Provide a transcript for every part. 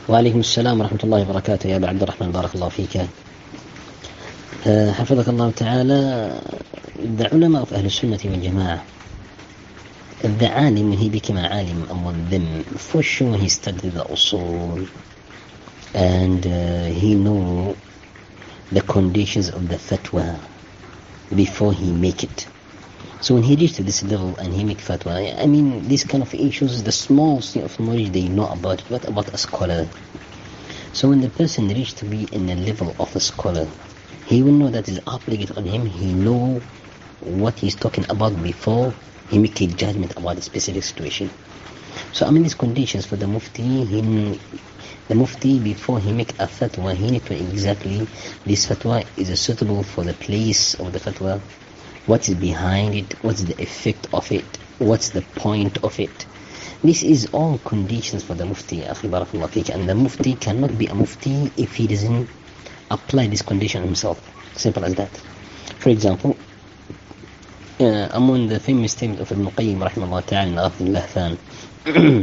وعليكم السلام ورحمة الله وبركاته يا أبا عبد الرحمن، بارك الله فيك. حفظك الله تعالى. The ulama of Ahl Sunnah wal Jama'ah, the alim, he became an alim among them. For sure he studied the usul and he knew the conditions of the fatwa before he make it. So when he reached to this level and he make fatwa, I mean these kind of issues, the small thing of knowledge they know about it. What about a scholar? So when the person reached to be in the level of a scholar, he will know that it's obligate on him. He know what he's talking about before he make a judgment about a specific situation. So I mean these conditions for the mufti, the mufti before he make a fatwa, he need to exactly this fatwa is suitable for the place of the fatwa. What is behind it? What's the effect of it? What's the point of it? This is all conditions for the mufti, akhi barakallahu fik. And the mufti cannot be a mufti if he doesn't apply this condition himself. Simple as that. For example, among the famous statement of Ibn Qayyim rahimahullah ta'ala in Ighath al-Lahfan,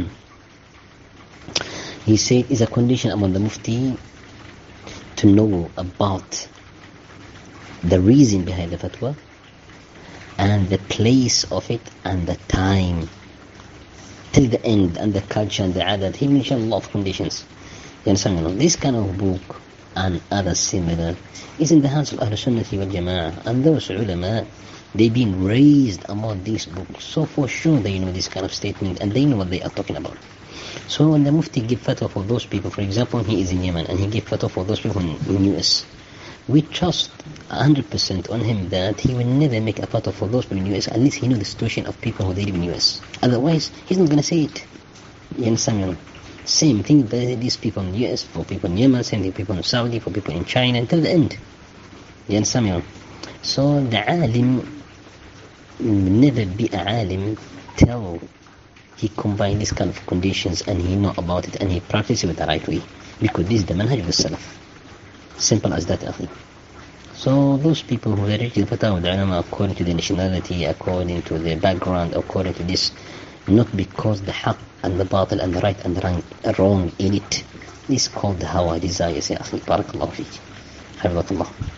he said, is a condition among the mufti to know about the reason behind the fatwa and the place of it and the time till the end, and the culture and the adat. He mentioned a lot of conditions. You understand? This kind of book and other similar is in the hands of Ahl Sunnah wal Jama'ah, and those ulama, they've been raised among these books, so for sure they know this kind of statement and they know what they are talking about. So when the mufti give fatwa for those people, for example, he is in Yemen and he give fatwa for those people in US, we trust 100% on him that he will never make a fatwa for those people in US unless he knows the situation of people who live in US. Otherwise, he's not going to say it. You understand? Same thing that these people in US, for people in Yemen, same thing people in Saudi, for people in China, until the end. You understand? So the alim will never be a alim till he combine this kind of conditions and he know about it and he practice it with the right way. Because this is the manhaj of the Salaf. Simple as that, akhi. So those people who are reaching fatwa with ulama according to the nationality, according to the background, according to this, not because the haqq and the batil and the right and the wrong in it. This is called the hawa desires, ya akhi. Barakallahu feek. Hafidhakallah.